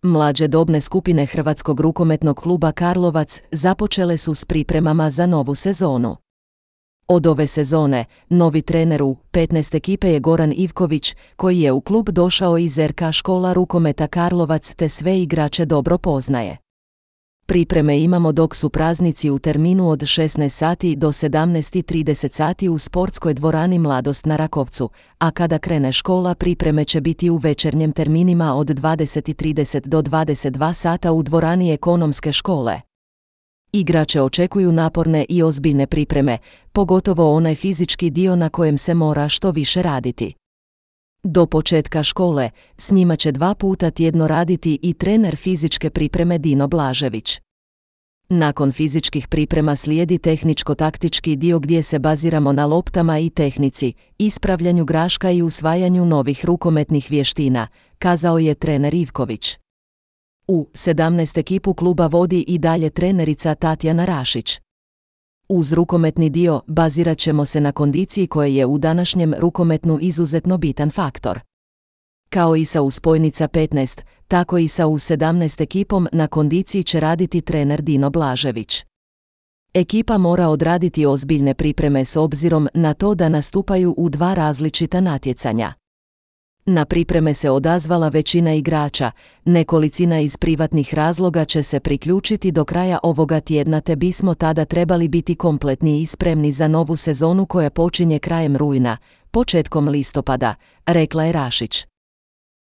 Mlađe dobne skupine Hrvatskog rukometnog kluba Karlovac započele su s pripremama za novu sezonu. Od ove sezone, novi trener u 15 ekipe je Goran Ivković, koji je u klub došao iz RK Škola rukometa Karlovac te sve igrače dobro poznaje. Pripreme imamo dok su praznici u terminu od 16 sati do 17:30 sati u sportskoj dvorani Mladost na Rakovcu, a kada krene škola pripreme će biti u večernjem terminima od 20:30 do 22 sata u dvorani ekonomske škole. Igrače očekuju naporne i ozbiljne pripreme, pogotovo onaj fizički dio na kojem se mora što više raditi. Do početka škole, s njima će 2 puta tjedno raditi i trener fizičke pripreme Dino Blažević. Nakon fizičkih priprema slijedi tehničko-taktički dio gdje se baziramo na loptama i tehnici, ispravljanju graška i usvajanju novih rukometnih vještina, kazao je trener Ivković. U 17 ekipu kluba vodi i dalje trenerica Tatjana Rašić. Uz rukometni dio bazirat ćemo se na kondiciji koje je u današnjem rukometnu izuzetno bitan faktor. Kao i sa uspojnica 15, tako i sa U17 ekipom na kondiciji će raditi trener Dino Blažević. Ekipa mora odraditi ozbiljne pripreme s obzirom na to da nastupaju u 2 različita natjecanja. Na pripreme se odazvala većina igrača, nekolicina iz privatnih razloga će se priključiti do kraja ovoga tjedna te bismo tada trebali biti kompletni i spremni za novu sezonu koja počinje krajem rujna, početkom listopada, rekla je Rašić.